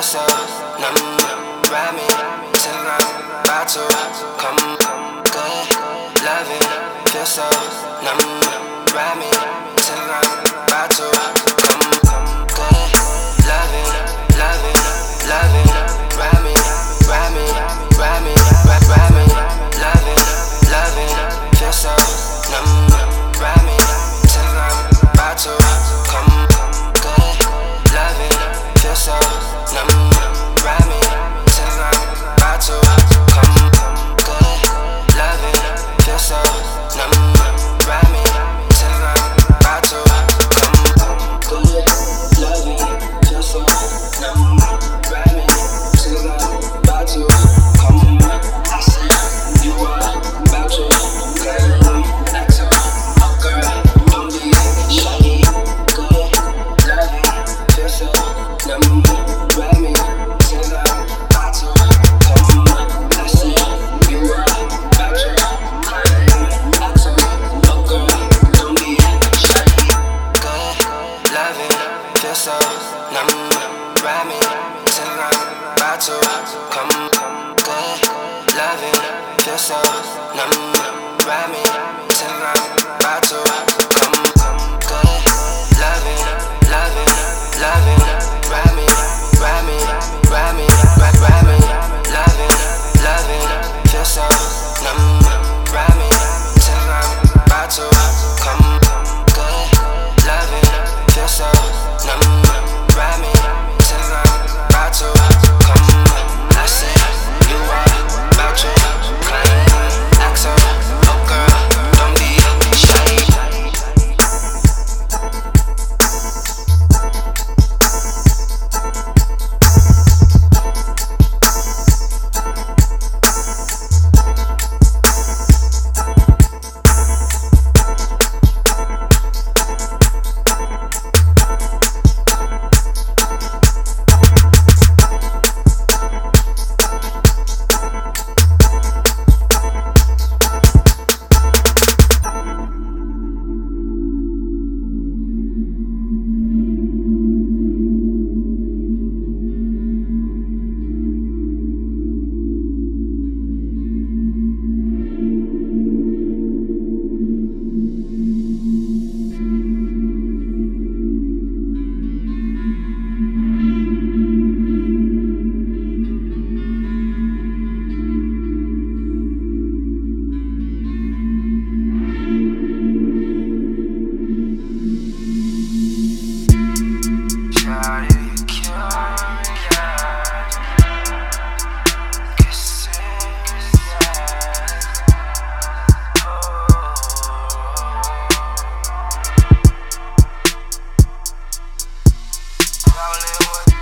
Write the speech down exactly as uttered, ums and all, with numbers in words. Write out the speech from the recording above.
so numb. Ride me till I'm about to come. Good loving, feel so numb. Ride me till I'm about to come. Good loving, loving, loving. Ride me, ride me, ride me, ride, ride me. Loving, loving, feel so numb. Ride me till I'm about to come. Good loving, feel so numb. Ride me till I'm about to come. Good loving, feel so numb. Ride me till I'm about to come. Good loving, feel so numb. Ride me till I'm about to come. I said you are about to come. That's all. Oh girl, don't be shy. Good loving, feel so numb. Ride me till I'm about to come. I said you are about to come. That's all. Oh girl, don't be shy. Good loving, feel so numb. Ride me till I'm about to come. Good loving, feel so numb. Ride me till I'm about to come. Good loving, loving, loving. Ride me, ride me, ride me, ride, ride me. Loving, loving, feel so numb. Ride me till I'm about to come. Good loving, feel so numb. Ride me till I'm about to come. I said you are about to climb. Axel, oh girl, don't be shy. Rolling with